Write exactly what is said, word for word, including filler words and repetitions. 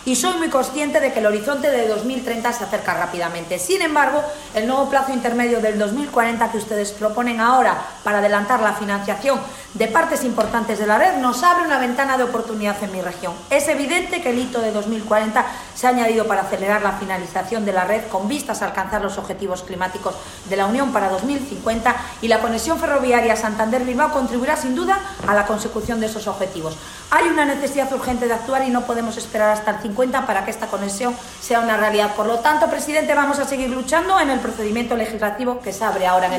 y soy muy consciente de que el horizonte de dos mil treinta se acerca rápidamente. Sin embargo, el nuevo plazo intermedio del dos mil cuarenta que ustedes proponen ahora para adelantar la financiación de partes importantes de la red nos abre una ventana de oportunidad en mi región. Es evidente que el hito de dos mil cuarenta se ha añadido para acelerar la finalización de la red con vistas a alcanzar los objetivos climáticos de la Unión para dos mil cincuenta, y la conexión ferroviaria Santander-Bilbao contribuirá sin duda a la consecución de esos objetivos. Hay una necesidad urgente de actuar y no podemos esperar hasta el cincuenta para que esta conexión sea una realidad. Por lo tanto, presidente, vamos a seguir luchando en el procedimiento legislativo que se abre ahora en el